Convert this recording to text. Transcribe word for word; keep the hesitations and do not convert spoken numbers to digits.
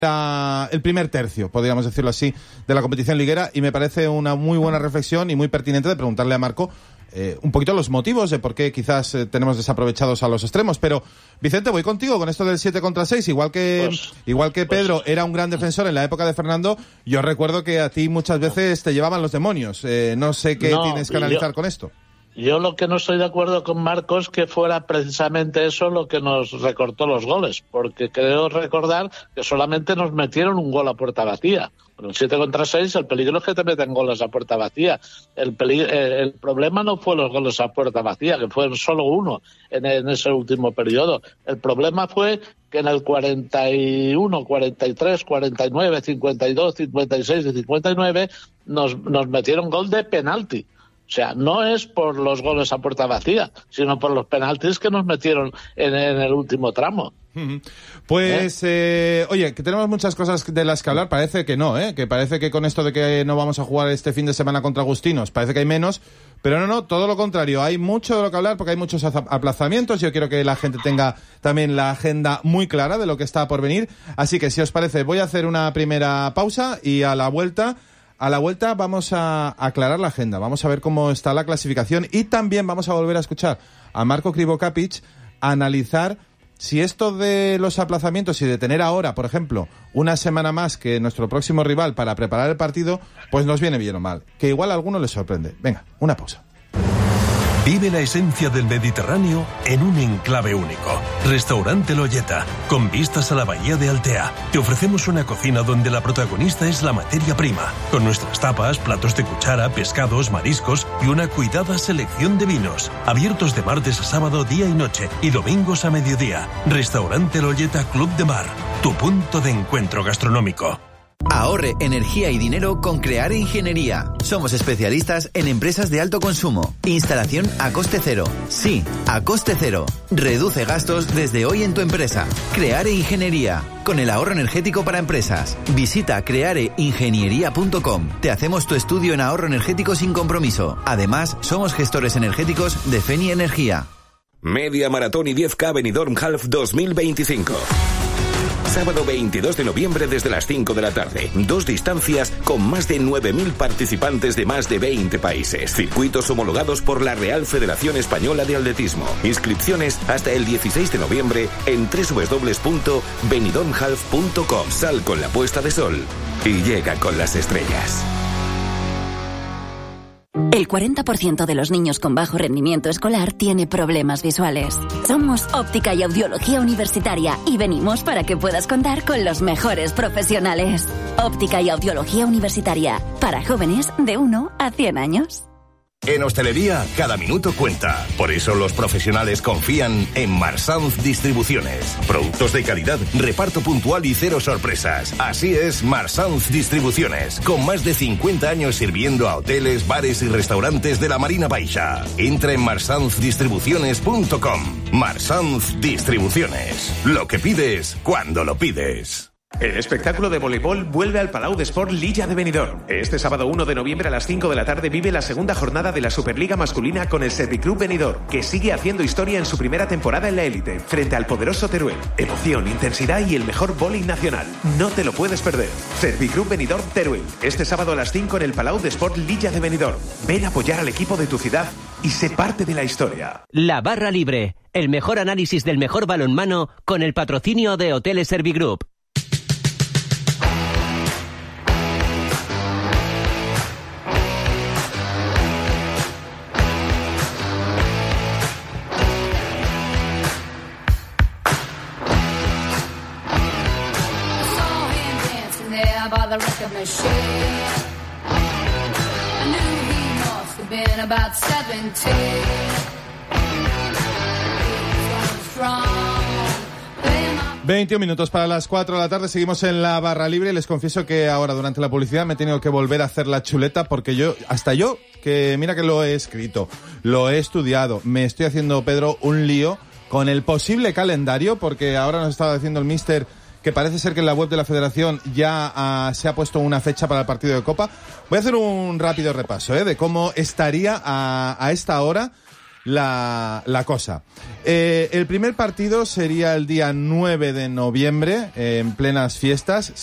La, el primer tercio, podríamos decirlo así, de la competición liguera, y me parece una muy buena reflexión y muy pertinente de preguntarle a Marco eh, un poquito los motivos de por qué quizás eh, tenemos desaprovechados a los extremos. Pero, Vicente, voy contigo con esto del siete contra seis, igual que pues, igual que Pedro pues, era un gran defensor en la época de Fernando. Yo recuerdo que a ti muchas veces te llevaban los demonios. Eh, no sé qué no, tienes que analizar yo... con esto. Yo lo que no estoy de acuerdo con Marcos es que fuera precisamente eso lo que nos recortó los goles, porque creo recordar que solamente nos metieron un gol a puerta vacía. Con el siete contra seis el peligro es que te meten goles a puerta vacía. El, peligro, eh, el problema no fue los goles a puerta vacía, que fue solo uno en, en ese último periodo. El problema fue que en el cuarenta y uno, cuarenta y tres, cuarenta y nueve, cincuenta y dos, cincuenta y seis y cincuenta y nueve nos, nos metieron gol de penalti. O sea, no es por los goles a puerta vacía, sino por los penaltis que nos metieron en, en el último tramo. Pues, ¿Eh? Eh, oye, que tenemos muchas cosas de las que hablar. Parece que no, ¿eh? Que parece que con esto de que no vamos a jugar este fin de semana contra Agustinos, parece que hay menos. Pero no, no, todo lo contrario. Hay mucho de lo que hablar porque hay muchos aplazamientos. Yo quiero que la gente tenga también la agenda muy clara de lo que está por venir. Así que, si os parece, voy a hacer una primera pausa y a la vuelta... A la vuelta vamos a aclarar la agenda, vamos a ver cómo está la clasificación y también vamos a volver a escuchar a Marco Krivokapic analizar si esto de los aplazamientos y de tener ahora, por ejemplo, una semana más que nuestro próximo rival para preparar el partido, pues nos viene bien o mal, que igual a alguno les sorprende. Venga, una pausa. Vive la esencia del Mediterráneo en un enclave único. Restaurante Loyeta, con vistas a la bahía de Altea. Te ofrecemos una cocina donde la protagonista es la materia prima, con nuestras tapas, platos de cuchara, pescados, mariscos y una cuidada selección de vinos. Abiertos de martes a sábado día y noche y domingos a mediodía. Restaurante Loyeta Club de Mar, tu punto de encuentro gastronómico. Ahorre energía y dinero con Creare Ingeniería. Somos especialistas en empresas de alto consumo. Instalación a coste cero. Sí, a coste cero. Reduce gastos desde hoy en tu empresa. Creare Ingeniería. Con el ahorro energético para empresas. Visita creare ingeniería punto com. Te hacemos tu estudio en ahorro energético sin compromiso. Además, somos gestores energéticos de Feni Energía. Media Maratón y diez K Benidorm Half dos mil veinticinco. Sábado veintidós de noviembre desde las cinco de la tarde. Dos distancias con más de nueve mil participantes de más de veinte países. Circuitos homologados por la Real Federación Española de Atletismo. Inscripciones hasta el dieciséis de noviembre en doble u doble u doble u punto benidorm half punto com. Sal con la puesta de sol y llega con las estrellas. El cuarenta por ciento de los niños con bajo rendimiento escolar tiene problemas visuales. Somos Óptica y Audiología Universitaria y venimos para que puedas contar con los mejores profesionales. Óptica y Audiología Universitaria, para jóvenes de uno a cien años. En hostelería, cada minuto cuenta. Por eso los profesionales confían en Marsouth Distribuciones. Productos de calidad, reparto puntual y cero sorpresas. Así es Marsouth Distribuciones, con más de cincuenta años sirviendo a hoteles, bares y restaurantes de la Marina Baixa. Entra en marsouth distribuciones punto com. Marsouth Distribuciones. Lo que pides, cuando lo pides. El espectáculo de voleibol vuelve al Palau de Sport Lilla de Benidorm. Este sábado uno de noviembre a las cinco de la tarde vive la segunda jornada de la Superliga masculina con el Serviclub Benidorm, que sigue haciendo historia en su primera temporada en la élite, frente al poderoso Teruel. Emoción, intensidad y el mejor vóley nacional. No te lo puedes perder. Serviclub Benidorm Teruel, este sábado a las cinco en el Palau de Sport Lilla de Benidorm. Ven a apoyar al equipo de tu ciudad y sé parte de la historia. La Barra Libre, el mejor análisis del mejor balonmano con el patrocinio de Hoteles Servigroup. The record machine. I knew he must have been about seventeen. veintiún minutos para las cuatro de la tarde, seguimos en la barra libre. Les confieso que ahora durante la publicidad me he tenido que volver a hacer la chuleta porque yo, hasta yo, que mira que lo he escrito, lo he estudiado, me estoy haciendo, Pedro, un lío con el posible calendario porque ahora nos estaba diciendo el míster que parece ser que en la web de la Federación ya uh, se ha puesto una fecha para el partido de Copa. Voy a hacer un rápido repaso ¿eh? de cómo estaría a, a esta hora la, la cosa. Eh, el primer partido sería el día nueve de noviembre, eh, en plenas fiestas.